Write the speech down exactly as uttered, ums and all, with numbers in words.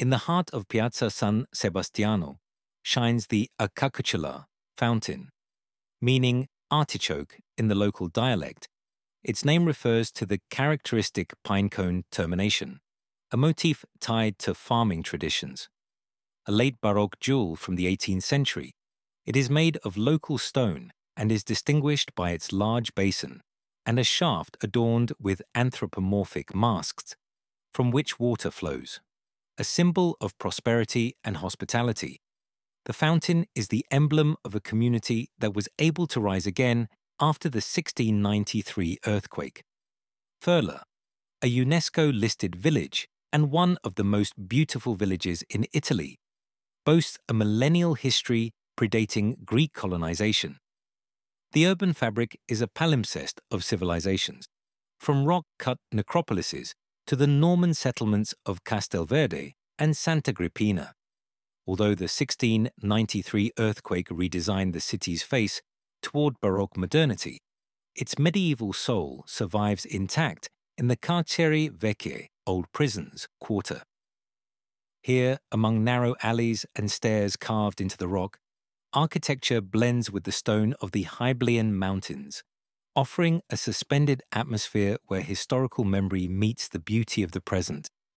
In the heart of Piazza San Sebastiano shines the Acacucula fountain, meaning artichoke in the local dialect. Its name refers to the characteristic pinecone termination, a motif tied to farming traditions. A late Baroque jewel from the eighteenth century, it is made of local stone and is distinguished by its large basin and a shaft adorned with anthropomorphic masks from which water flows, a symbol of prosperity and hospitality. The fountain is the emblem of a community that was able to rise again after the sixteen ninety-three earthquake. Furla, a UNESCO-listed village and one of the most beautiful villages in Italy, boasts a millennial history predating Greek colonization. The urban fabric is a palimpsest of civilizations, from rock-cut necropolises to the Norman settlements of Castelverde and Sant'Agrippina. Although the sixteen ninety-three earthquake redesigned the city's face toward Baroque modernity, its medieval soul survives intact in the Carceri Vecchie, Old Prisons, quarter. Here, among narrow alleys and stairs carved into the rock, architecture blends with the stone of the Hyblaean Mountains, offering a suspended atmosphere where historical memory meets the beauty of the present.